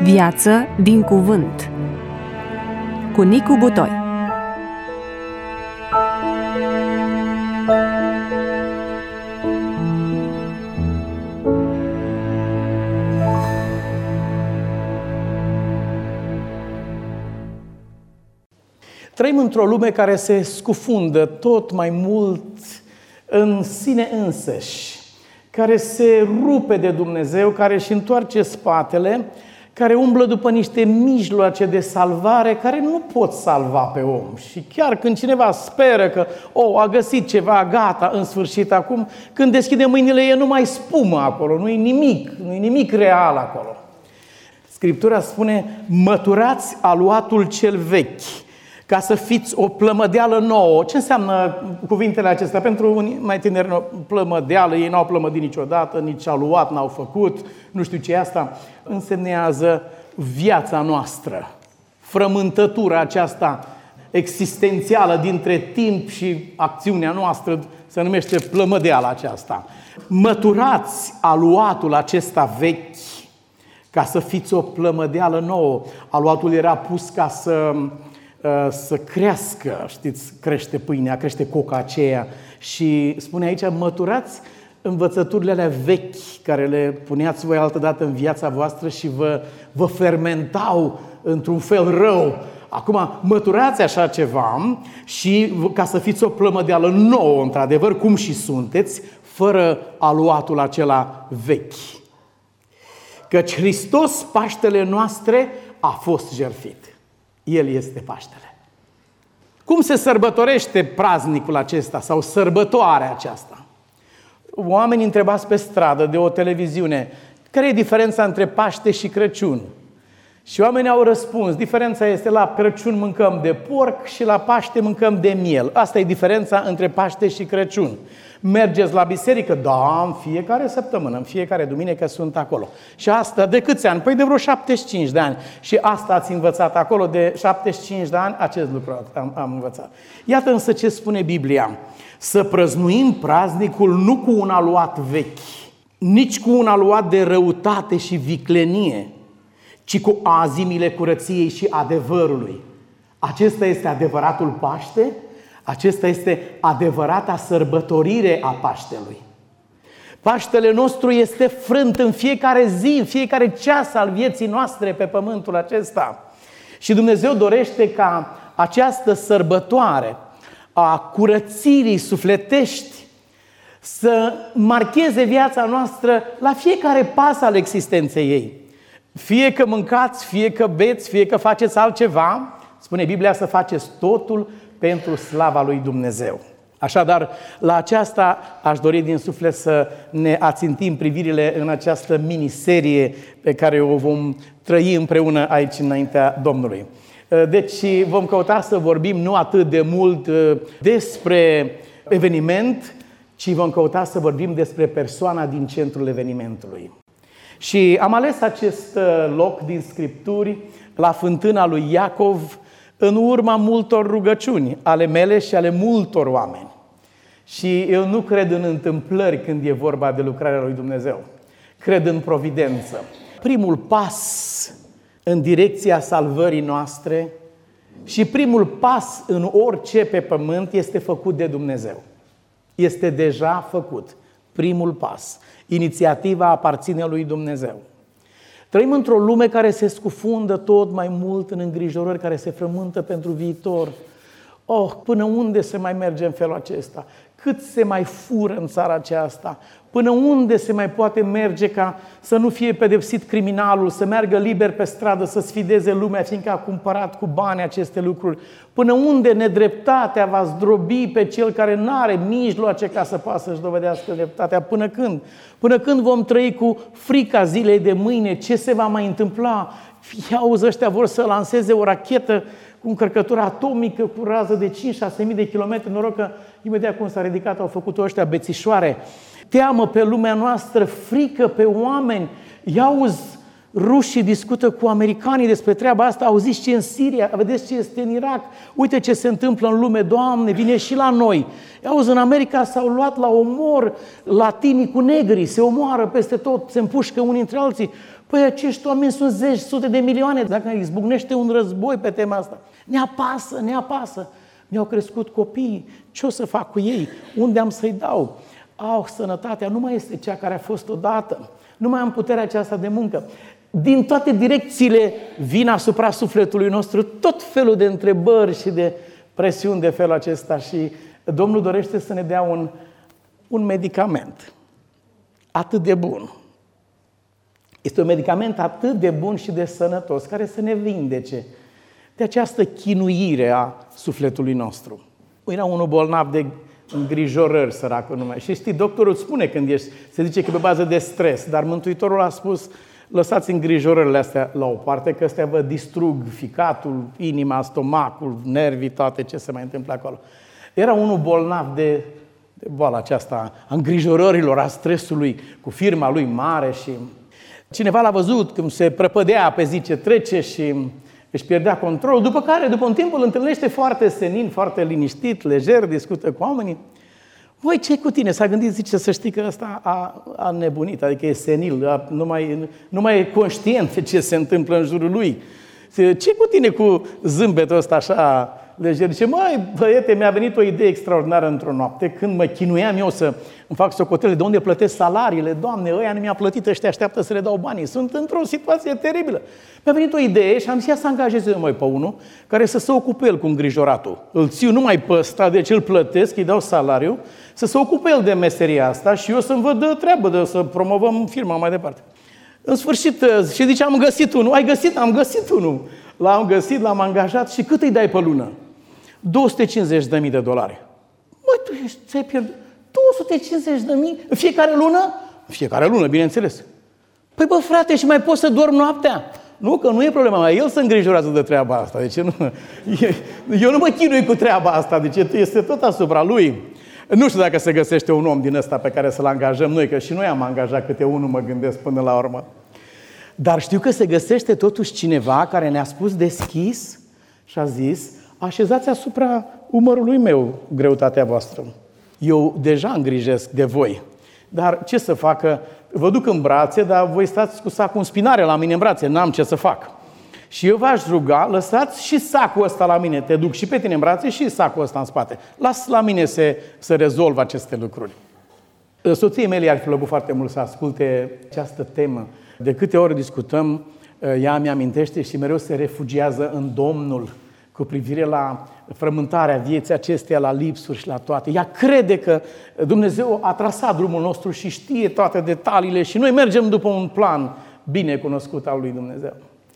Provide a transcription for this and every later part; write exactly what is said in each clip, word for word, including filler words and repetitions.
Viață din cuvânt cu Nicu Butoi. Trăim într-o lume care se scufundă tot mai mult în sine însăși, care se rupe de Dumnezeu, care își întoarce spatele, care umblă după niște mijloace de salvare care nu pot salva pe om. Și chiar când cineva speră că o, a găsit ceva, gata, în sfârșit acum, când deschide mâinile e numai spumă acolo, nu e nimic, nu e nimic real acolo. Scriptura spune, măturați aluatul cel vechi, ca să fiți o plămădeală nouă. Ce înseamnă cuvintele acestea? Pentru unii mai tineri, o plămădeală, ei n-au plămădit niciodată, nici aluat n-au făcut, nu știu ce e asta. Însemnează viața noastră, frământătura aceasta existențială dintre timp și acțiunea noastră, se numește plămădeala aceasta. Măturați aluatul acesta vechi, ca să fiți o plămădeală nouă. Aluatul era pus ca să... să crească, știți, crește pâinea, crește coca aceea și spune aici, măturați învățăturile alea vechi care le puneați voi altădată în viața voastră și vă, vă fermentau într-un fel rău. Acum, măturați așa ceva și ca să fiți o plămădeală nouă, într-adevăr, cum și sunteți, fără aluatul acela vechi. Căci Hristos, Paștele noastre, a fost jertfit. El este Paștele. Cum se sărbătorește praznicul acesta sau sărbătoarea aceasta? Oamenii întrebați pe stradă de o televiziune, care e diferența între Paște și Crăciun? Și oamenii au răspuns, diferența este la Crăciun mâncăm de porc și la Paște mâncăm de miel. Asta e diferența între Paște și Crăciun. Mergeți la biserică? Da, în fiecare săptămână, în fiecare duminică sunt acolo. Și asta de câți ani? Păi de vreo șaptezeci și cinci de ani. Și asta ați învățat acolo, de șaptezeci și cinci de ani, acest lucru am, am învățat. Iată însă ce spune Biblia. Să prăznuim praznicul nu cu un aluat vechi, nici cu un aluat de răutate și viclenie, ci cu azimile curăției și adevărului. Acesta este adevăratul Paște, acesta este adevărata sărbătorire a Paștelui. Paștele nostru este frânt în fiecare zi, în fiecare ceas al vieții noastre pe pământul acesta. Și Dumnezeu dorește ca această sărbătoare a curățirii sufletești să marcheze viața noastră la fiecare pas al existenței ei. Fie că mâncați, fie că beți, fie că faceți altceva, spune Biblia să faceți totul pentru slava lui Dumnezeu. Așadar, la aceasta aș dori din suflet să ne ațintim privirile în această miniserie pe care o vom trăi împreună aici înaintea Domnului. Deci vom căuta să vorbim nu atât de mult despre eveniment, ci vom căuta să vorbim despre persoana din centrul evenimentului. Și am ales acest loc din Scripturi la fântâna lui Iacov în urma multor rugăciuni ale mele și ale multor oameni. Și eu nu cred în întâmplări când e vorba de lucrarea lui Dumnezeu. Cred în providență. Primul pas în direcția salvării noastre și primul pas în orice pe pământ este făcut de Dumnezeu. Este deja făcut. Primul pas. Inițiativa aparține lui Dumnezeu. Trăim într-o lume care se scufundă tot mai mult în îngrijorări, care se frământă pentru viitor. Oh, până unde se mai merge în felul acesta? Cât se mai fură în țara aceasta? Până unde se mai poate merge ca să nu fie pedepsit criminalul, să meargă liber pe stradă, să sfideze lumea, fiindcă a cumpărat cu bani aceste lucruri? Până unde nedreptatea va zdrobi pe cel care nu are mijloace ca să poată să-și dovedească dreptatea? Până când? Până când vom trăi cu frica zilei de mâine? Ce se va mai întâmpla? Iauzi, ăștia vor să lanseze o rachetă cu încărcătură atomică, cu rază de cinci șase mii de kilometri. Noroc că imediat cum s-a ridicat au făcut-o ăștia bețișoare. Teamă pe lumea noastră, frică pe oameni. Iauzi, rușii discută cu americanii despre treaba asta, auziți ce e în Siria, vedeți ce este în Irak, uite ce se întâmplă în lume, Doamne, vine și la noi. Auzi, în America s-au luat la omor latinii cu negri, se omoară peste tot, se împușcă unii între alții. Păi acești oameni sunt zeci, sute de milioane, dacă izbucnește un război pe tema asta. Ne apasă, ne apasă. Mi-au crescut copiii, ce o să fac cu ei? Unde am să-i dau? Au, sănătatea nu mai este cea care a fost odată. Nu mai am puterea aceasta de muncă. Din toate direcțiile vin asupra sufletului nostru tot felul de întrebări și de presiuni de felul acesta și Domnul dorește să ne dea un, un medicament atât de bun. Este un medicament atât de bun și de sănătos care să ne vindece de această chinuire a sufletului nostru. Era unul bolnav de îngrijorări, săracul numai. Și știi, doctorul spune când ești, se zice că pe bază de stres, dar Mântuitorul a spus, lăsați îngrijorările astea la o parte, că astea vă distrug ficatul, inima, stomacul, nervii, toate ce se mai întâmplă acolo. Era unul bolnav de, de boala aceasta, a îngrijorărilor, a stresului, cu firma lui mare și cineva l-a văzut cum se prăpădea pe zi ce trece și își pierdea controlul, după care, după un timp, îl întâlnește foarte senin, foarte liniștit, lejer, discută cu oamenii. Voi, ce cu tine? S-a gândit, zice, să știi că ăsta a, a nebunit, adică e senil, a, nu, mai, nu mai e conștient de ce se întâmplă în jurul lui. Ce cu tine cu zâmbetul ăsta așa lejer? Zice, măi, băiete, mi-a venit o idee extraordinară într-o noapte, când mă chinuiam eu să îmi fac socotele, de unde plătesc salariile, Doamne, ăia nu mi-a plătit, ăștia așteaptă să le dau banii, sunt într-o situație teribilă. Mi-a venit o idee și am zis, ia să angajeze numai pe unul care să se ocupe el cu îngrijoratul. Îl țiu numai pe ăsta, deci îl plătesc, îi dau salariu, să se ocupe el de meseria asta și eu să-mi văd treabă, de să promovăm firma mai departe. În sfârșit, și zice, am găsit unul. Ai găsit? Am găsit unul. L-am găsit, l-am angajat și cât îi dai pe lună? două sute cincizeci de mii de dolari. Măi, tu ești, ți-ai pierdut două sute cincizeci de mii în fiecare lună? În fiecare lună, bineînțeles. Păi bă, frate, și mai poți să dormi noaptea? Nu, că nu e problema mea. El se îngrijorează de treaba asta. Deci nu, eu nu mă chinui cu treaba asta. Deci este tot asupra lui. Nu știu dacă se găsește un om din ăsta pe care să-l angajăm noi, că și noi am angajat câte unul, mă gândesc până la urmă. Dar știu că se găsește totuși cineva care ne-a spus deschis și a zis, așezați asupra umărului meu greutatea voastră. Eu deja îngrijesc de voi. Dar ce să facă? Vă duc în brațe, dar voi stați cu sacul în spinare la mine în brațe. N-am ce să fac. Și eu v-aș ruga, lăsați și sacul ăsta la mine. Te duc și pe tine în brațe și sacul ăsta în spate. Las la mine să, să rezolv aceste lucruri. Soției mele ar fi plăcut foarte mult să asculte această temă. De câte ori discutăm, ea mi-amintește și mereu se refugiază în Domnul cu privire la frământarea vieții acesteia, la lipsuri și la toate. Ea crede că Dumnezeu a trasat drumul nostru și știe toate detaliile și noi mergem după un plan bine cunoscut al lui Dumnezeu.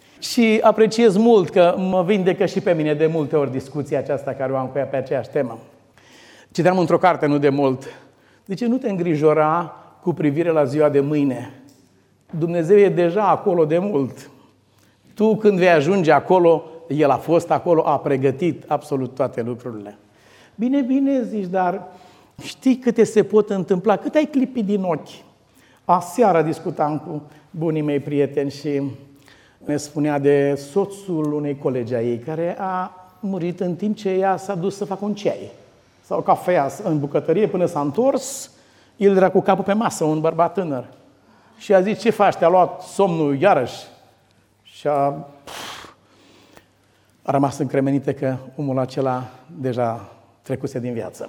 Și apreciez mult că mă vindecă și pe mine de multe ori discuția aceasta care o am cu ea pe aceeași temă. Citeam într-o carte nu de mult. Zice, nu te îngrijora cu privire la ziua de mâine. Dumnezeu e deja acolo de mult. Tu când vei ajunge acolo, El a fost acolo, a pregătit absolut toate lucrurile. Bine, bine zici, dar știi câte se pot întâmpla? Cât ai clipit din ochi? Aseară discutam cu bunii mei prieteni și ne spunea de soțul unei colegi a ei care a murit în timp ce ea s-a dus să facă un ceai sau cafea în bucătărie. Până s-a întors, el era cu capul pe masă, un bărbat tânăr. Și a zis, ce faci? Te-a luat somnul iarăși? Și a, pf, a rămas încremenită că omul acela deja trecuse din viață.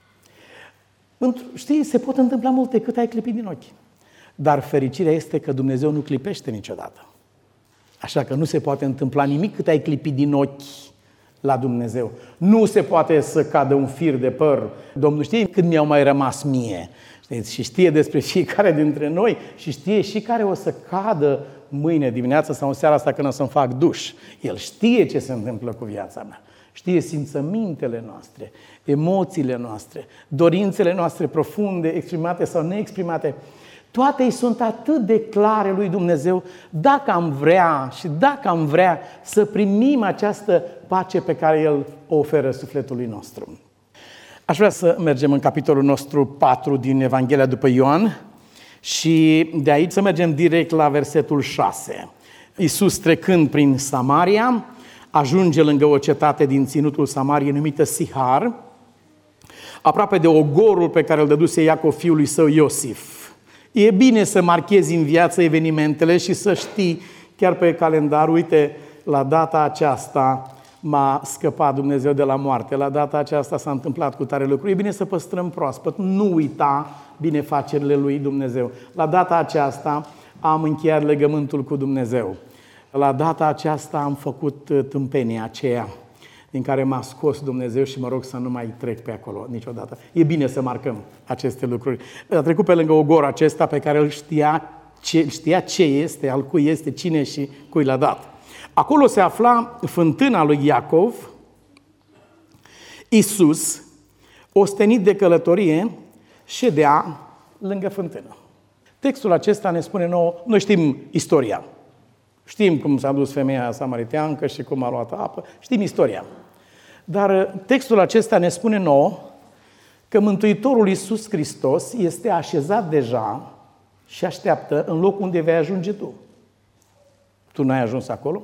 Știi, se pot întâmpla multe cât ai clipit din ochi. Dar fericirea este că Dumnezeu nu clipește niciodată. Așa că nu se poate întâmpla nimic cât ai clipit din ochi la Dumnezeu. Nu se poate să cadă un fir de păr. Domnul știe cât mi-au mai rămas mie. Știți? Și știe despre fiecare dintre noi și știe și care o să cadă mâine dimineața sau în seara asta când o să-mi fac duș. El știe ce se întâmplă cu viața mea. Știe simțămintele noastre, emoțiile noastre, dorințele noastre profunde, exprimate sau neexprimate. Toate îi sunt atât de clare lui Dumnezeu dacă am vrea și dacă am vrea să primim această pace pe care El o oferă sufletului nostru. Aș vrea să mergem în capitolul nostru patru din Evanghelia după Ioan și de aici să mergem direct la versetul șase. Iisus, trecând prin Samaria, ajunge lângă o cetate din ținutul Samariei numită Sihar, aproape de ogorul pe care îl dăduse Iacov fiului său Iosif. E bine să marchezi în viață evenimentele și să știi chiar pe calendar, uite, la data aceasta m-a scăpat Dumnezeu de la moarte, la data aceasta s-a întâmplat cu tare lucru. E bine să păstrăm proaspăt, nu uita binefacerile lui Dumnezeu. La data aceasta am încheiat legământul cu Dumnezeu. La data aceasta am făcut tâmpenia aceea din care m-a scos Dumnezeu și mă rog să nu mai trec pe acolo niciodată. E bine să marcăm aceste lucruri. A trecut pe lângă ogorul acesta pe care îl știa ce, știa ce este, al cui este, cine și cui l-a dat. Acolo se afla fântâna lui Iacov. Iisus, ostenit de călătorie, ședea lângă fântână. Textul acesta ne spune nouă, noi știm istoria. Știm cum s-a dus femeia samariteancă și cum a luat apă, știm istoria. Dar textul acesta ne spune nouă că Mântuitorul Iisus Hristos este așezat deja și așteaptă în locul unde vei ajunge tu. Tu n-ai ajuns acolo?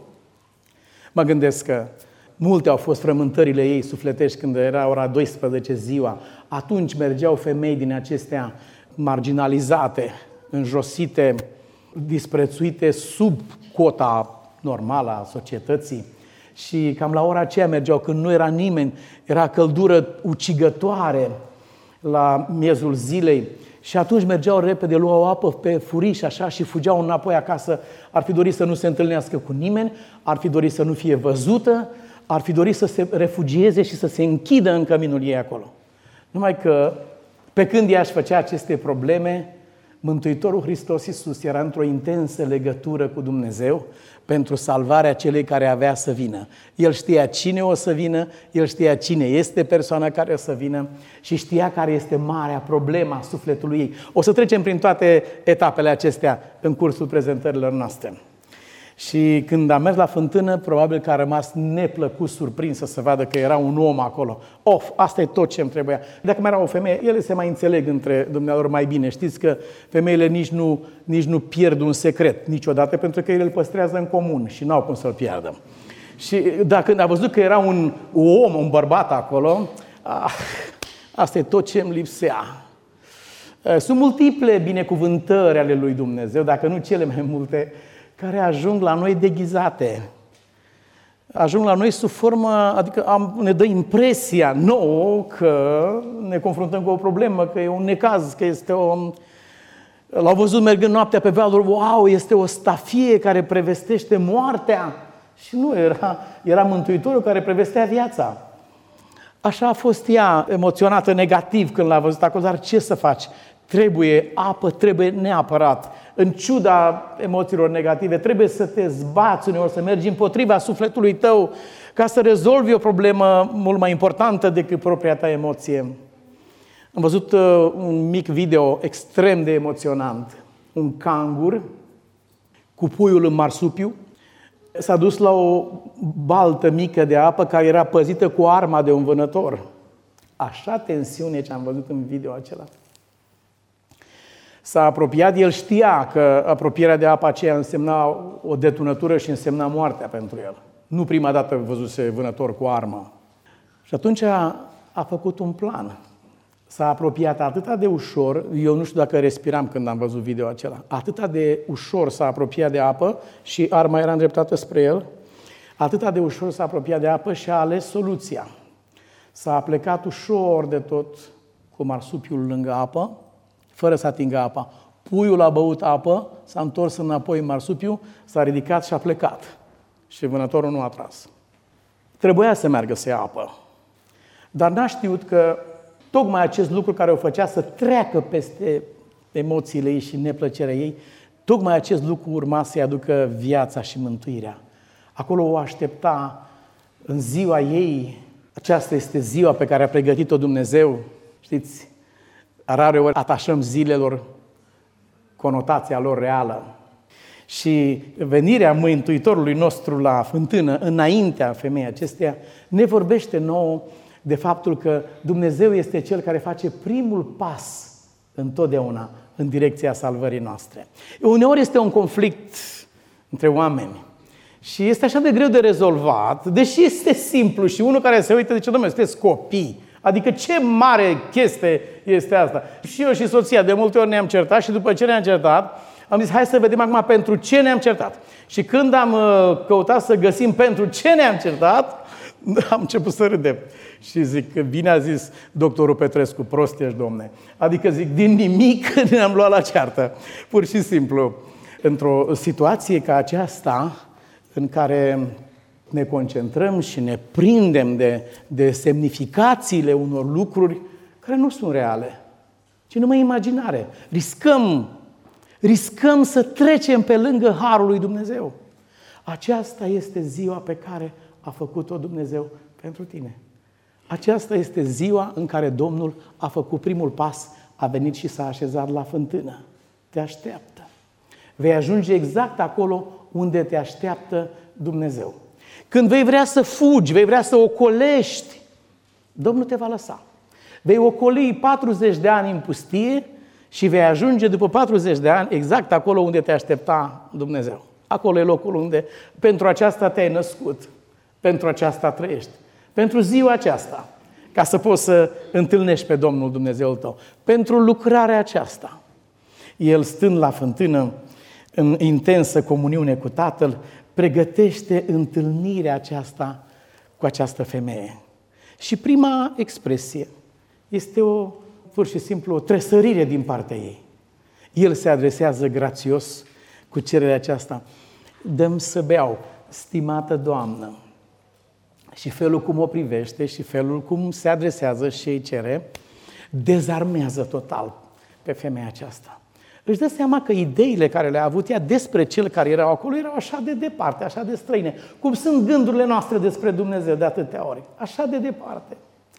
Mă gândesc că multe au fost frământările ei sufletești când era ora douăsprezece ziua. Atunci mergeau femei din acestea marginalizate, înjosite, disprețuite sub cota normală a societății. Și cam la ora aceea mergeau, când nu era nimeni, era căldură ucigătoare la miezul zilei. Și atunci mergeau repede, luau apă pe furiș așa și fugeau înapoi acasă. Ar fi dorit să nu se întâlnească cu nimeni, ar fi dorit să nu fie văzută, ar fi dorit să se refugieze și să se închidă în căminul ei acolo. Numai că, pe când ea își făcea aceste probleme, Mântuitorul Hristos Iisus era într-o intensă legătură cu Dumnezeu pentru salvarea celei care avea să vină. El știa cine o să vină, el știa cine este persoana care o să vină și știa care este marea problema sufletului ei. O să trecem prin toate etapele acestea în cursul prezentărilor noastre. Și când a mers la fântână, probabil că a rămas neplăcut surprinsă să vadă că era un om acolo. Of, asta e tot ce îmi trebuia. Dacă mai era o femeie, ele se mai înțeleg între dumnealor mai bine. Știți că femeile nici nu, nici nu pierd un secret niciodată, pentru că ele îl păstrează în comun și n-au cum să-l piardă. Și dacă a văzut că era un om, un bărbat acolo, ah, asta e tot ce îmi lipsea. Sunt multiple binecuvântări ale lui Dumnezeu, dacă nu cele mai multe, care ajung la noi deghizate. Ajung la noi sub formă, adică am, ne dă impresia nouă că ne confruntăm cu o problemă, că e un necaz, că este o... L-au văzut mergând noaptea pe valuri, wow, este o stafie care prevestește moartea. Și nu, era, era Mântuitorul care prevestea viața. Așa a fost ea emoționată negativ când l-a văzut acolo, dar ce să faci? Trebuie apă, trebuie neapărat. În ciuda emoțiilor negative, trebuie să te zbați uneori, să mergi împotriva sufletului tău ca să rezolvi o problemă mult mai importantă decât propria ta emoție. Am văzut uh, un mic video extrem de emoționant. Un cangur cu puiul în marsupiu s-a dus la o baltă mică de apă care era păzită cu arma de un vânător. Așa tensiune ce am văzut în video acela. S-a apropiat, el știa că apropierea de apa aceea însemna o detunătură și însemna moartea pentru el. Nu prima dată văzuse vânător cu armă. Și atunci a, a făcut un plan. S-a apropiat atât de ușor, eu nu știu dacă respiram când am văzut video acela, atât de ușor s-a apropiat de apă și arma era îndreptată spre el, atât de ușor s-a apropiat de apă și a ales soluția. S-a plecat ușor de tot cu marsupiul lângă apă, fără să atingă apa. Puiul a băut apă, s-a întors înapoi în marsupiu, s-a ridicat și a plecat. Și vânătorul nu a tras. Trebuia să meargă să ia apă. Dar n-a știut că tocmai acest lucru care o făcea să treacă peste emoțiile ei și neplăcerea ei, tocmai acest lucru urma să-i aducă viața și mântuirea. Acolo o aștepta în ziua ei. Aceasta este ziua pe care a pregătit-o Dumnezeu. Știți, rareori atașăm zilelor conotația lor reală. Și venirea Mântuitorului nostru la fântână, înaintea femeii acesteia, ne vorbește nouă de faptul că Dumnezeu este Cel care face primul pas întotdeauna în direcția salvării noastre. Uneori este un conflict între oameni. Și este așa de greu de rezolvat, deși este simplu și unul care se uită zice, dom'le, sunteți copii. Adică ce mare chestie este asta. Și eu și soția de multe ori ne-am certat și după ce ne-am certat, am zis, hai să vedem acum pentru ce ne-am certat. Și când am căutat să găsim pentru ce ne-am certat, am început să râdem. Și zic, bine a zis doctorul Petrescu, prost ești, domne. Adică zic, din nimic ne-am luat la ceartă. Pur și simplu. Într-o situație ca aceasta, în care ne concentrăm și ne prindem de, de semnificațiile unor lucruri care nu sunt reale, ci numai imaginare. Riscăm, riscăm să trecem pe lângă harul lui Dumnezeu. Aceasta este ziua pe care a făcut-o Dumnezeu pentru tine. Aceasta este ziua în care Domnul a făcut primul pas, a venit și s-a așezat la fântână. Te așteaptă. Vei ajunge exact acolo unde te așteaptă Dumnezeu. Când vei vrea să fugi, vei vrea să ocolești, Domnul te va lăsa. Vei ocoli patruzeci de ani în pustie și vei ajunge după patruzeci de ani exact acolo unde te aștepta Dumnezeu. Acolo e locul unde pentru aceasta te-ai născut, pentru aceasta trăiești, pentru ziua aceasta, ca să poți să întâlnești pe Domnul Dumnezeul tău, pentru lucrarea aceasta. El, stând la fântână, în intensă comuniune cu Tatăl, pregătește întâlnirea aceasta cu această femeie. Și prima expresie este o, pur și simplu o tresărire din partea ei. El se adresează grațios cu cererea aceasta. Dă-mi să beau, stimată Doamnă. Și felul cum o privește și felul cum se adresează și îi cere, dezarmează total pe femeia aceasta. Își dă seama că ideile care le-a avut ea despre cel care erau acolo erau așa de departe, așa de străine. Cum sunt gândurile noastre despre Dumnezeu de atâtea ori. Așa de departe.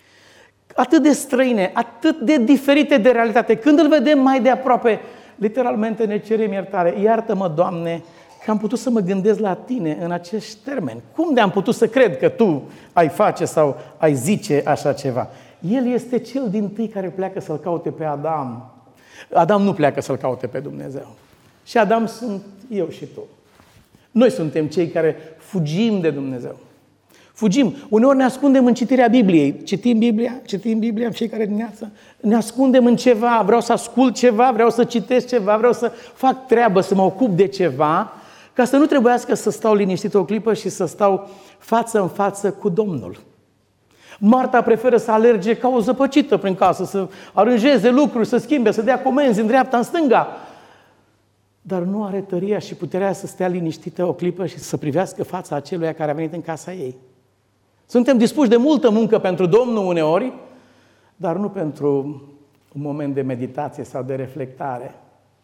Atât de străine, atât de diferite de realitate. Când îl vedem mai de aproape, literalmente ne cerem iertare. Iartă-mă, Doamne, că am putut să mă gândesc la Tine în acești termeni. Cum de am putut să cred că Tu ai face sau ai zice așa ceva? El este cel dintâi care pleacă să-l caute pe Adam. Adam nu pleacă să-L caute pe Dumnezeu. Și Adam sunt eu și tu. Noi suntem cei care fugim de Dumnezeu. Fugim. Uneori ne ascundem în citirea Bibliei. Citim Biblia, citim Biblia în fiecare dimineață. Ne ascundem în ceva, vreau să ascult ceva, vreau să citesc ceva, vreau să fac treabă, să mă ocup de ceva, ca să nu trebuiască să stau liniștit o clipă și să stau față în față cu Domnul. Marta preferă să alerge ca o zăpăcită prin casă, să aranjeze lucruri, să schimbe, să dea comenzi în dreapta, în stânga. Dar nu are tăria și puterea să stea liniștită o clipă și să privească fața aceluia care a venit în casa ei. Suntem dispuși de multă muncă pentru Domnul uneori, dar nu pentru un moment de meditație sau de reflectare.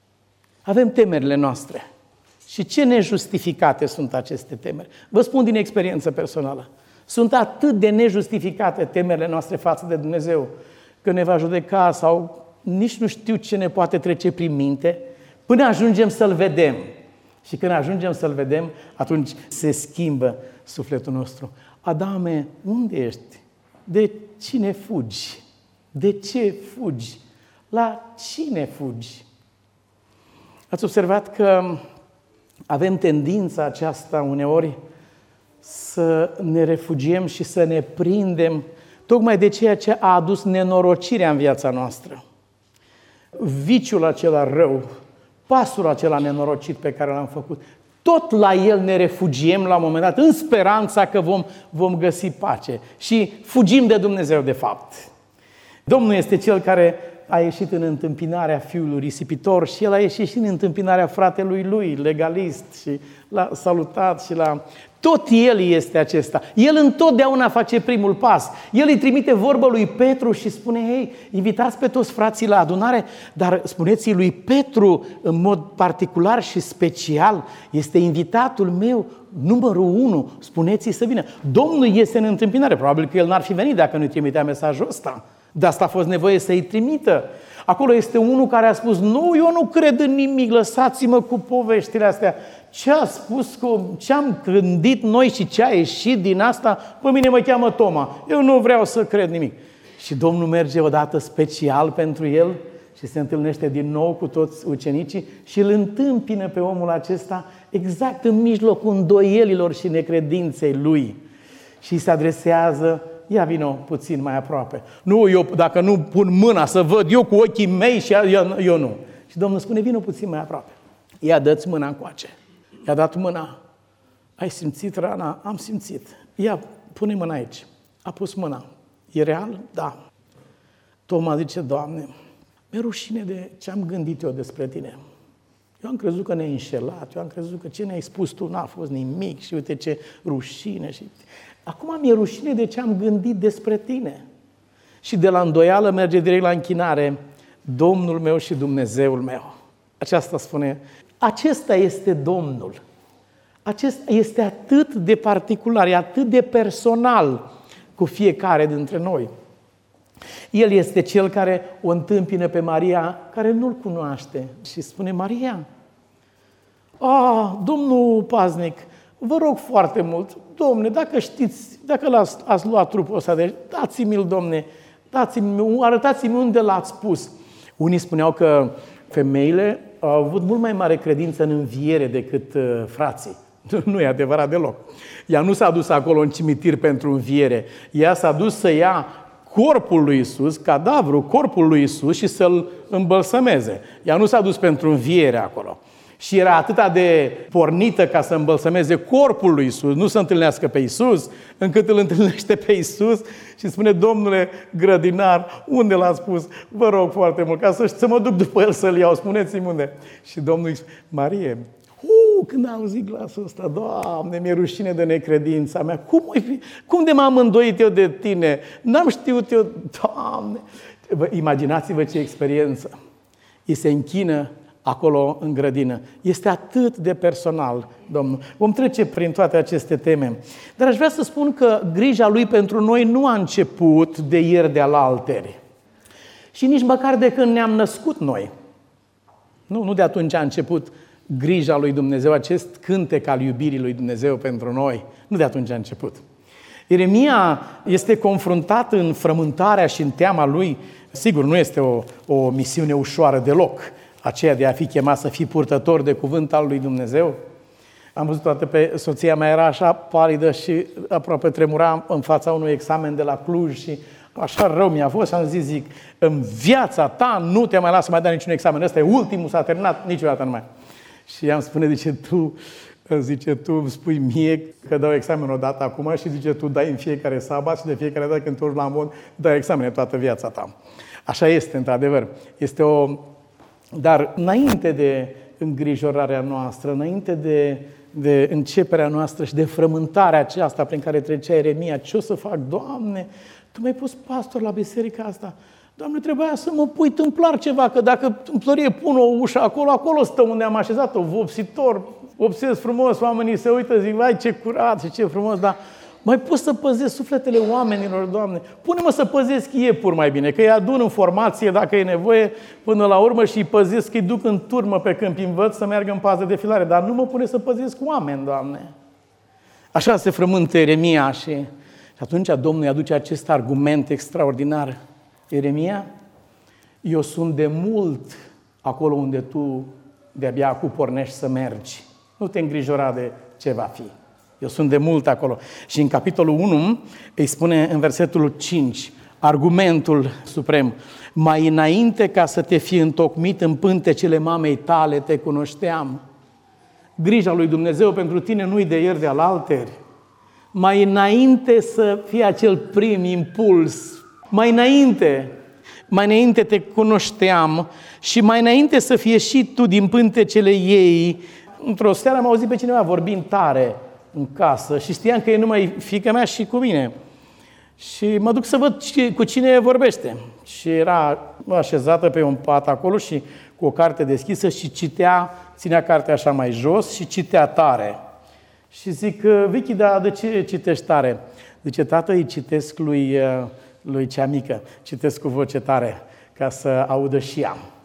Avem temerile noastre. Și ce nejustificate sunt aceste temeri? Vă spun din experiență personală. Sunt atât de nejustificate temerile noastre față de Dumnezeu, că ne va judeca sau nici nu știu ce ne poate trece prin minte, până ajungem să-L vedem. Și când ajungem să-L vedem, atunci se schimbă sufletul nostru. Adame, unde ești? De cine fugi? De ce fugi? La cine fugi? Ați observat că avem tendința aceasta uneori să ne refugiem și să ne prindem tocmai de ceea ce a adus nenorocirea în viața noastră. Viciul acela rău, pasul acela nenorocit pe care l-am făcut, tot la el ne refugiem la un moment dat, în speranța că vom, vom găsi pace. Și fugim de Dumnezeu, de fapt. Domnul este Cel care a ieșit în întâmpinarea fiului risipitor și el a ieșit și în întâmpinarea fratelui lui, legalist, și l-a salutat și l-a... Tot el este acesta. El întotdeauna face primul pas. El îi trimite vorbă lui Petru și spune, ei, invitați pe toți frații la adunare, dar spuneți-i lui Petru în mod particular și special, este invitatul meu numărul unu, spuneți-i să vină. Domnul este în întâmpinare, probabil că el n-ar fi venit dacă nu-i trimitea mesajul ăsta. De asta a fost nevoie să-i trimită. Acolo este unul care a spus, nu, eu nu cred în nimic, lăsați-mă cu poveștile astea. Ce a spus, ce am gândit noi și ce a ieșit din asta, pe mine mă cheamă Toma. Eu nu vreau să cred nimic. Și Domnul merge odată special pentru el și se întâlnește din nou cu toți ucenicii și îl întâmpină pe omul acesta exact în mijlocul îndoielilor și necredinței lui. Și se adresează: ia vino puțin mai aproape. Nu, eu dacă nu pun mâna să văd eu cu ochii mei și eu, eu nu. Și Domnul spune: vino puțin mai aproape. Ia, dă-ți mâna încoace. I-a dat mâna. Ai simțit rana? Am simțit. Ia, pune mâna aici. A pus mâna. E real? Da. Toma zice: Doamne, mi-e rușine de ce am gândit eu despre Tine. Eu am crezut că ne-ai înșelat, eu am crezut că ce ne-ai spus Tu n-a fost nimic și uite ce rușine. Și... Acum mi-e rușine de ce am gândit despre Tine. Și de la îndoială merge direct la închinare: Domnul meu și Dumnezeul meu. Aceasta spune, acesta este Domnul. Acesta este atât de particular, e atât de personal cu fiecare dintre noi. El este cel care o întâmpină pe Maria, care nu-L cunoaște și spune: Maria, a, domnul paznic, vă rog foarte mult, Domne, dacă știți, dacă l-ați, ați luat trupul ăsta, deci dați-mi-l, Domne, dați-mi, arătați-mi unde l-ați pus. Unii spuneau că femeile au avut mult mai mare credință în înviere decât uh, frații. Nu e adevărat deloc. Ea nu s-a dus acolo în cimitir pentru înviere. Ea s-a dus să ia corpul lui Iisus, cadavrul, corpul lui Iisus și să-l îmbălsămeze. Ea nu s-a dus pentru înviere acolo. Și era atâta de pornită ca să îmbălsămeze corpul lui Iisus, nu să întâlnească pe Iisus, încât îl întâlnește pe Iisus și spune: Domnule grădinar, unde l-ați pus? Vă rog foarte mult, ca să, să mă duc după el să-l iau, spuneți-mi unde. Și Domnul îi spune: Marie, uh, când a auzit glasul ăsta, Doamne, mi-e rușine de necredința mea, cum, cum de m-am îndoit eu de Tine? N-am știut eu, Doamne. Imaginați-vă ce experiență. Îi se închină acolo în grădină. Este atât de personal, Domnul. Vom trece prin toate aceste teme. Dar aș vrea să spun că grija Lui pentru noi nu a început de ieri de alalteri. Și nici măcar de când ne-am născut noi. Nu, nu de atunci a început grija lui Dumnezeu, acest cântec al iubirii lui Dumnezeu pentru noi. Nu de atunci a început. Ieremia este confruntat în frământarea și în teama lui. Sigur, nu este o, o misiune ușoară deloc, aceea de a fi chemat să fii purtător de cuvânt al lui Dumnezeu. Am văzut toate pe soția mea, era așa palidă și aproape tremura în fața unui examen de la Cluj și așa rău mi-a fost și am zis, zic, în viața ta nu te mai las să mai dai niciun examen. Ăsta e ultimul, s-a terminat, niciodată nu mai. Și ea îmi spune, zice, tu, zice, tu îmi spui mie că dau examen odată acum și zice, tu dai în fiecare sabat și de fiecare dată când te urci la mod, dai examene toată viața ta. Așa este, într-adevăr. Este o... Dar înainte de îngrijorarea noastră, înainte de, de începerea noastră și de frământarea aceasta prin care trecea Ieremia, ce o să fac, Doamne, Tu mi-ai pus pastor la biserica asta, Doamne, trebuia să mă pui tâmplar ceva, că dacă tâmplărie pun o ușă acolo, acolo stă unde am așezat-o, vopsitor, vopsesc frumos, oamenii se uită, zic, vai ce curat și ce frumos, dar mai poți să păzesc sufletele oamenilor, Doamne. Pune-mă să păzesc iepuri mai bine, că îi adun în formație dacă e nevoie până la urmă și îi păzesc, îi duc în turmă pe câmp, îi învăț să meargă în pază de filare, dar nu mă pune să păzesc oameni, Doamne. Așa se frământă Ieremia și, și atunci Domnul îi aduce acest argument extraordinar. Ieremia, eu sunt de mult acolo unde tu de-abia acum pornești să mergi. Nu te îngrijora de ce va fi. Eu sunt de mult acolo. Și în capitolul unu îi spune în versetul cinci, argumentul suprem, mai înainte ca să te fi întocmit în pântecele mamei tale, te cunoșteam. Grija lui Dumnezeu pentru tine nu-i de ieri de alalteri. Mai înainte să fie acel prim impuls, mai înainte, mai înainte te cunoșteam și mai înainte să fie și tu din pântecele ei. Într-o seară am auzit pe cineva vorbind tare în casă și știam că e numai fiica mea și cu mine. Și mă duc să văd cu cine vorbește. Și era așezată pe un pat acolo și cu o carte deschisă și citea, ținea cartea așa mai jos și citea tare. Și zic, Vicky, dar de ce citești tare? Zice, tată, îi citesc lui, lui cea mică, citesc cu voce tare, ca să audă și ea.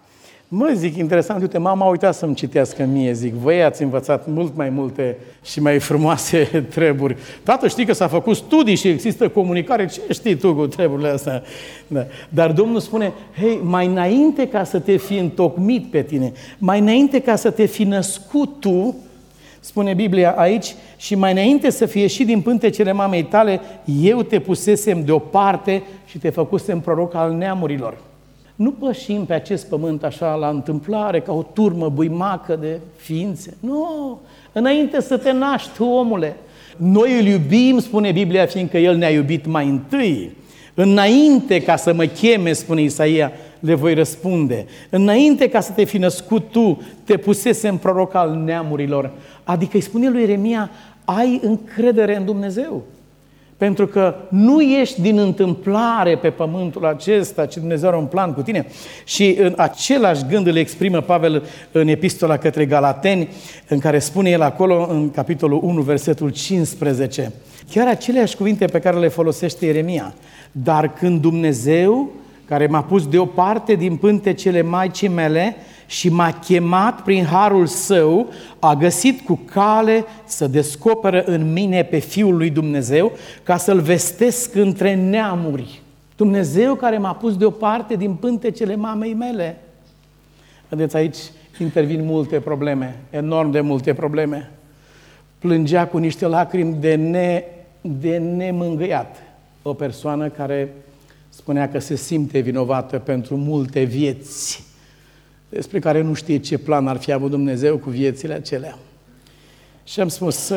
Mă, zic, interesant, uite, mama a uitat să-mi citească mie, zic, voi ați învățat mult mai multe și mai frumoase treburi. Tată, știi că s-a făcut studii și există comunicare, ce știi tu cu treburile astea? Da. Dar Domnul spune, hei, mai înainte ca să te fi întocmit pe tine, mai înainte ca să te fi născut tu, spune Biblia aici, și mai înainte să fie ieșit din pântecele mamei tale, eu te pusesem deoparte și te făcusem proroc al neamurilor. Nu pășim pe acest pământ așa la întâmplare, ca o turmă buimacă de ființe. Nu! Înainte să te naști, omule. Noi îl iubim, spune Biblia, fiindcă El ne-a iubit mai întâi. Înainte ca să mă cheme, spune Isaia, le voi răspunde. Înainte ca să te fi născut tu, te pusesem proroc al neamurilor. Adică îi spune lui Ieremia, ai încredere în Dumnezeu. Pentru că nu ești din întâmplare pe pământul acesta, ci Dumnezeu are un plan cu tine. Și în același gând îl exprimă Pavel în epistola către Galateni, în care spune el acolo, în capitolul unu, versetul cincisprezece, chiar aceleași cuvinte pe care le folosește Ieremia. Dar când Dumnezeu, care m-a pus deoparte din pântecele maicii mele și m-a chemat prin harul său, a găsit cu cale să descoperă în mine pe Fiul lui Dumnezeu, ca să-L vestesc între neamuri. Dumnezeu care m-a pus deoparte din pântecele mamei mele. Vedeți, aici intervin multe probleme, enorm de multe probleme. Plângea cu niște lacrimi de, ne, de nemângâiat o persoană care spunea că se simte vinovată pentru multe vieți despre care nu știe ce plan ar fi avut Dumnezeu cu viețile acelea. Și am spus,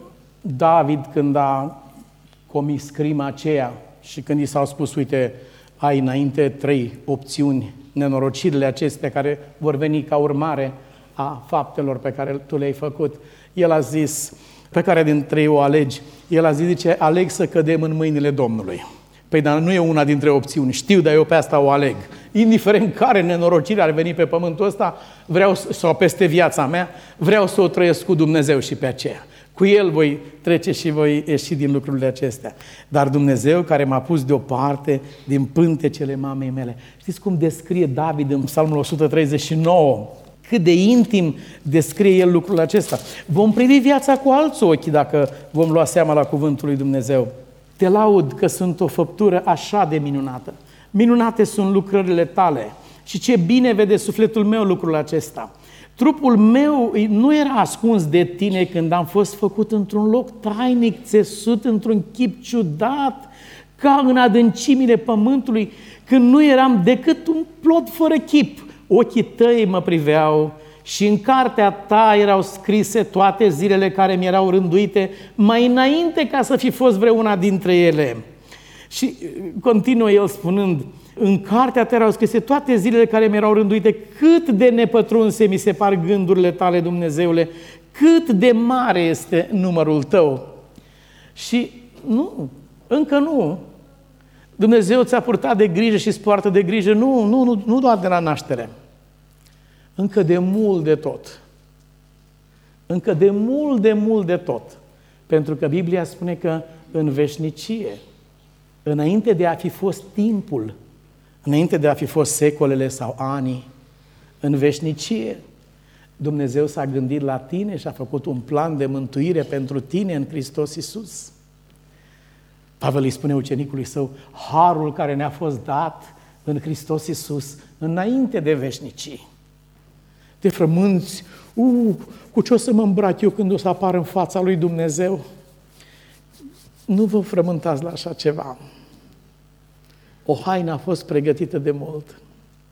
David, când a comis crima aceea și când i s-au spus, uite, ai înainte trei opțiuni, nenorocirile acestea care vor veni ca urmare a faptelor pe care tu le-ai făcut, el a zis, pe care dintre ei o alegi? El a zis, zice, aleg să cădem în mâinile Domnului. Păi, dar nu e una dintre opțiuni, știu, dar eu pe asta o aleg. Indiferent care nenorocire ar veni pe pământul ăsta, vreau, sau peste viața mea, vreau să o trăiesc cu Dumnezeu și pe aceea. Cu El voi trece și voi ieși din lucrurile acestea. Dar Dumnezeu care m-a pus deoparte din pântecele mamei mele. Știți cum descrie David în Psalmul o sută treizeci și nouă? Cât de intim descrie el lucrul acesta. Vom privi viața cu alți ochi dacă vom lua seama la cuvântul lui Dumnezeu. Te laud că sunt o făptură așa de minunată. Minunate sunt lucrările tale. Și ce bine vede sufletul meu lucrul acesta. Trupul meu nu era ascuns de tine când am fost făcut într-un loc tainic, țesut într-un chip ciudat, ca în adâncimile pământului, când nu eram decât un plod fără chip. Ochii tăi mă priveau și în cartea ta erau scrise toate zilele care mi erau rânduite, mai înainte ca să fi fost vreuna dintre ele. Și continuă el spunând, în cartea ta erau scrise toate zilele care mi erau rânduite, cât de nepătrunse mi se par gândurile tale, Dumnezeule, cât de mare este numărul tău. Și nu, încă nu. Dumnezeu ți-a purtat de grijă și îți poartă de grijă, nu, nu, nu, nu doar de la naștere. Încă de mult de tot. Încă de mult, de mult de tot. Pentru că Biblia spune că în veșnicie, înainte de a fi fost timpul, înainte de a fi fost secolele sau anii, în veșnicie, Dumnezeu s-a gândit la tine și a făcut un plan de mântuire pentru tine în Hristos Iisus. Pavel îi spune ucenicului său, harul care ne-a fost dat în Hristos Iisus înainte de veșnicii. Te frămânți, uh, cu ce o să mă îmbrac eu când o să apar în fața lui Dumnezeu? Nu vă frământați la așa ceva. O haină a fost pregătită de mult.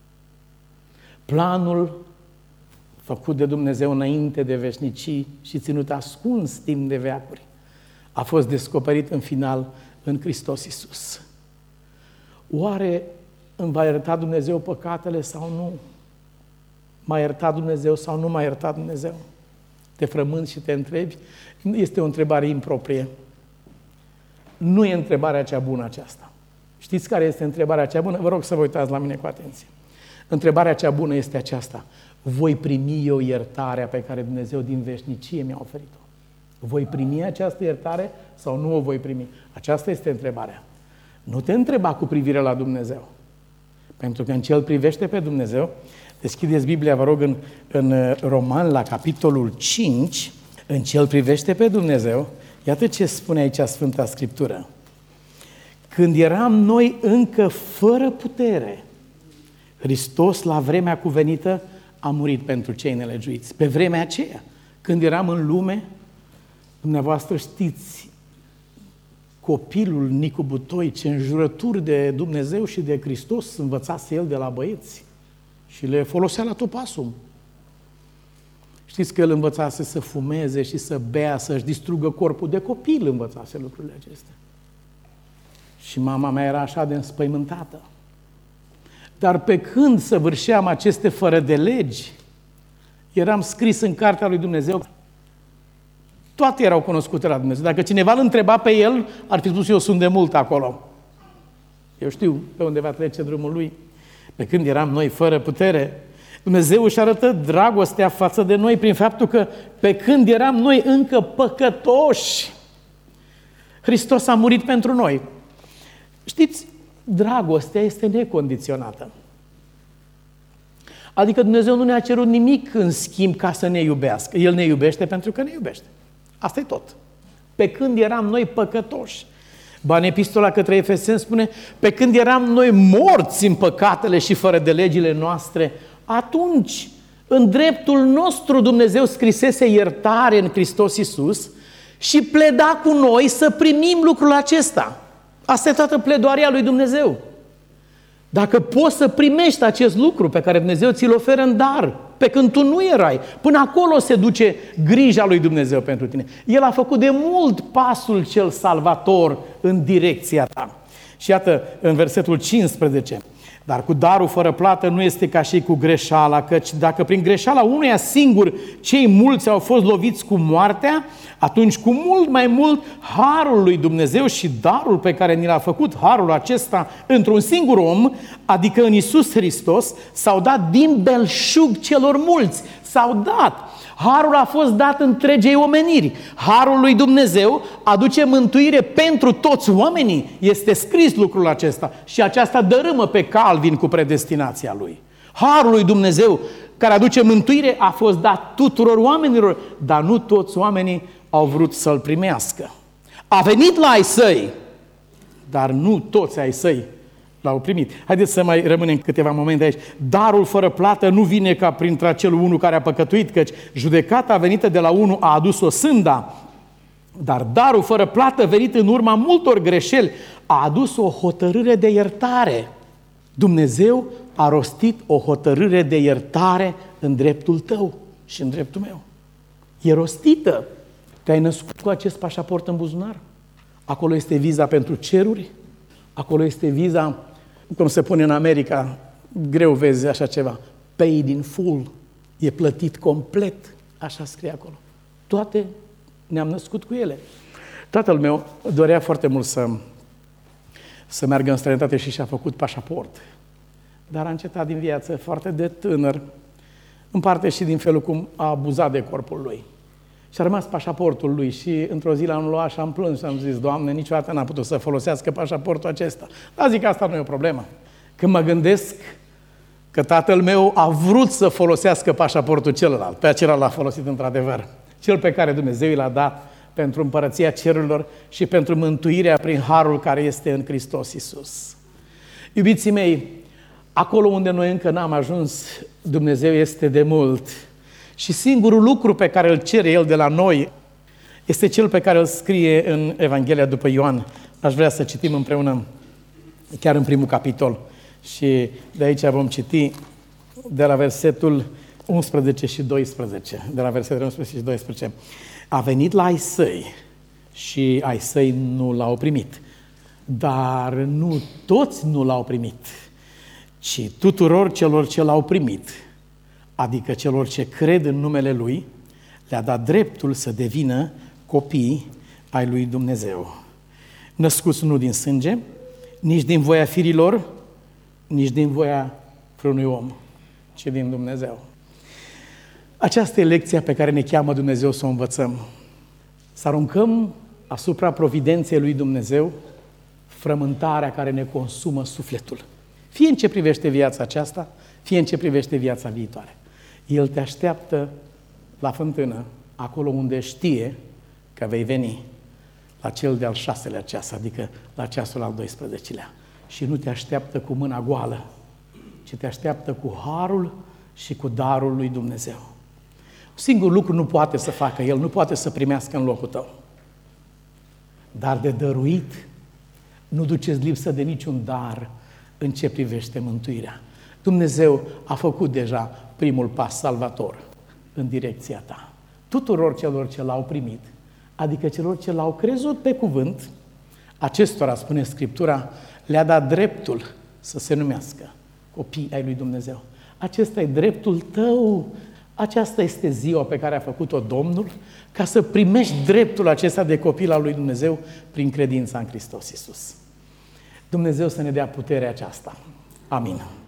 Planul făcut de Dumnezeu înainte de veșnicii și ținut ascuns timp de veacuri a fost descoperit în final în Hristos Iisus. Oare îmi va ierta Dumnezeu păcatele sau nu? M-a iertat Dumnezeu sau nu m-a iertat Dumnezeu? Te frămânți și te întrebi? Este o întrebare improprie. Nu e întrebarea cea bună aceasta. Știți care este întrebarea cea bună? Vă rog să vă uitați la mine cu atenție. Întrebarea cea bună este aceasta. Voi primi eu iertarea pe care Dumnezeu din veșnicie mi-a oferit-o? Voi primi această iertare sau nu o voi primi? Aceasta este întrebarea. Nu te întreba cu privire la Dumnezeu. Pentru că în ce îl privește pe Dumnezeu, Deschideți Biblia, vă rog, în, în Roman, la capitolul cinci, în ce îl privește pe Dumnezeu. Iată ce spune aici Sfânta Scriptură. Când eram noi încă fără putere, Hristos, la vremea cuvenită, a murit pentru cei nelegiuiți. Pe vremea aceea, când eram în lume, dumneavoastră știți, copilul Nicu Butoi, ce înjurături de Dumnezeu și de Hristos învățase el de la băieți și le folosea la tot pasul. Știți că el învățase să fumeze și să bea, să-și distrugă corpul. De copil învățase lucrurile acestea. Și mama mea era așa de înspăimântată. Dar pe când săvârșeam aceste fără de legi, eram scris în cartea lui Dumnezeu. Toate erau cunoscute la Dumnezeu. Dacă cineva îl întreba pe el, ar fi spus: eu sunt de mult acolo. Eu știu pe unde va trece drumul lui. Pe când eram noi fără putere, Dumnezeu își arătă dragostea față de noi prin faptul că pe când eram noi încă păcătoși, Hristos a murit pentru noi. Știți, dragostea este necondiționată. Adică Dumnezeu nu ne-a cerut nimic în schimb ca să ne iubească. El ne iubește pentru că ne iubește. Asta e tot. Pe când eram noi păcătoși. Ba, în epistola către Efeseni spune: pe când eram noi morți în păcatele și fără de legile noastre, atunci, în dreptul nostru, Dumnezeu scrisese iertare în Hristos Iisus și pleda cu noi să primim lucrul acesta. Asta e toată pledoaria lui Dumnezeu. Dacă poți să primești acest lucru pe care Dumnezeu ți-l oferă în dar, pe când tu nu erai, până acolo se duce grija lui Dumnezeu pentru tine. El a făcut de mult pasul cel salvator în direcția ta. Și iată, în versetul cincisprezece, dar cu darul fără plată nu este ca și cu greșeala, căci dacă prin greșeala unuia singur cei mulți au fost loviți cu moartea, atunci cu mult mai mult harul lui Dumnezeu și darul pe care ni l-a făcut, harul acesta, într-un singur om, adică în Iisus Hristos, s-au dat din belșug celor mulți. S-au dat. Harul a fost dat întregei omeniri. Harul lui Dumnezeu aduce mântuire pentru toți oamenii. Este scris lucrul acesta și aceasta dărâmă pe Calvin cu predestinația lui. Harul lui Dumnezeu care aduce mântuire a fost dat tuturor oamenilor, dar nu toți oamenii au vrut să-l primească. A venit la ai săi, dar nu toți ai săi l-au primit. Haideți să mai rămânem câteva momente aici. Darul fără plată nu vine ca printre acel unul care a păcătuit, căci judecata venită de la unul a adus-o sânda, dar darul fără plată venit în urma multor greșeli a adus o hotărâre de iertare. Dumnezeu a rostit o hotărâre de iertare în dreptul tău și în dreptul meu. E rostită. Te-ai născut cu acest pașaport în buzunar? Acolo este viza pentru ceruri? Acolo este viza, cum se pune în America, greu vezi așa ceva, paid in full, e plătit complet, așa scrie acolo. Toate ne-am născut cu ele. Tatăl meu dorea foarte mult să, să meargă în străinătate și și-a făcut pașaport, dar a încetat din viață foarte de tânăr, în parte și din felul cum a abuzat de corpul lui. Și a rămas pașaportul lui și într-o zi l-am luat și am plâns și am zis: Doamne, niciodată n-am putut să folosească pașaportul acesta. Dar zic, asta nu e o problemă. Când mă gândesc că tatăl meu a vrut să folosească pașaportul celălalt, pe acela l-a folosit într-adevăr, cel pe care Dumnezeu l-a dat pentru împărăția cerurilor și pentru mântuirea prin harul care este în Hristos Iisus. Iubiții mei, acolo unde noi încă n-am ajuns, Dumnezeu este de mult. Și singurul lucru pe care îl cere El de la noi este cel pe care îl scrie în Evanghelia după Ioan. Aș vrea să citim împreună chiar în primul capitol. Și de aici vom citi de la versetul unsprezece și doisprezece. De la versetul unsprezece și doisprezece. A venit la ai săi și ai săi nu l-au primit. Dar nu toți nu l-au primit, ci tuturor celor ce l-au primit, adică celor ce cred în numele Lui, le-a dat dreptul să devină copii ai lui Dumnezeu. Născuți nu din sânge, nici din voia firilor, nici din voia vreunui om, ci din Dumnezeu. Aceasta e lecția pe care ne cheamă Dumnezeu să o învățăm. Să aruncăm asupra providenței lui Dumnezeu frământarea care ne consumă sufletul. Fie în ce privește viața aceasta, fie în ce privește viața viitoare. El te așteaptă la fântână, acolo unde știe că vei veni la cel de-al șaselea ceas, adică la ceasul al doisprezecelea. Și nu te așteaptă cu mâna goală, ci te așteaptă cu harul și cu darul lui Dumnezeu. Un singur lucru nu poate să facă El, nu poate să primească în locul tău. Dar de dăruit, nu duceți lipsă de niciun dar în ce privește mântuirea. Dumnezeu a făcut deja primul pas salvator în direcția ta. Tuturor celor ce l-au primit, adică celor ce l-au crezut pe cuvânt, acestora, spune Scriptura, le-a dat dreptul să se numească copii ai lui Dumnezeu. Acesta e dreptul tău, aceasta este ziua pe care a făcut-o Domnul, ca să primești dreptul acesta de copil al lui Dumnezeu prin credința în Hristos Iisus. Dumnezeu să ne dea puterea aceasta. Amin.